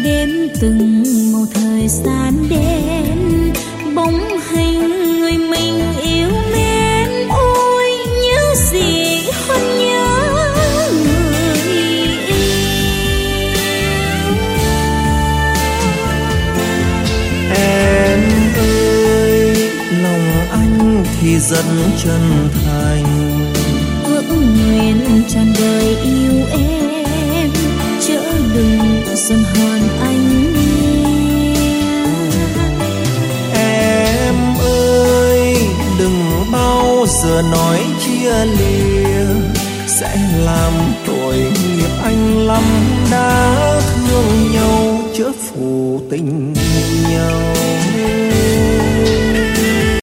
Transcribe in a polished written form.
đếm từng màu thời gian đến, bóng hình người mình yêu mến. Ôi nhớ gì hơn nhớ người yêu. Em ơi, lòng anh thì rất chân thành, ước nguyện trọn đời yêu em, chớ đừng dần hòn anh nghe. Em ơi, đừng bao giờ nói chia lìa, sẽ làm tội nghiệp anh lắm. Đã thương nhau chớ phụ tình nhau.